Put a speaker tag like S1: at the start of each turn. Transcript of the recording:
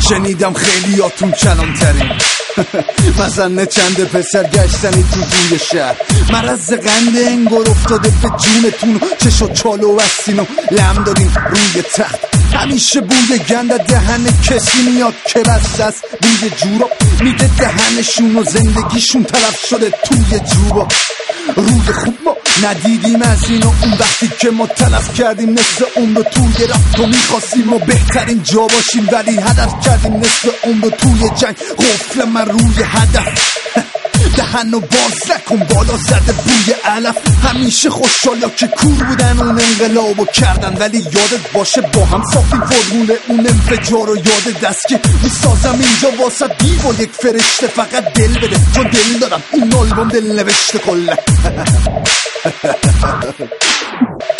S1: شنیدم خیلیاتون کلانترین مثلا چند پسر گشتنی تو دوی شهر، مرز قند انگار افتاده به جونتون، چشو چالو بستین و لم دادین روی تخت. همیشه بوی گند دهن کسی میاد که بسته است بوی جورا میده دهنشون و زندگیشون تلف شده توی جوبا. روی خوب ما ندیدیم از این و اون، وقتی که ما تلف کردیم نصف اون رو توی رفت و میخواستیم و بهترین جا باشیم، ولی هدف کردیم نصف اون رو توی جنگ. قفل من روی هدف دهن و باز نکن بالا زده بوی علف. همیشه خوشحالا که کور بودن اون انقلابو کردن، ولی یادت باشه با هم ساختیم فرمول اون انفجار. و یاد دست که میسازم اینجا واسه دیو و یک فرشته، فقط دل بده چون دل دارم این آلبوم دل نوشته کله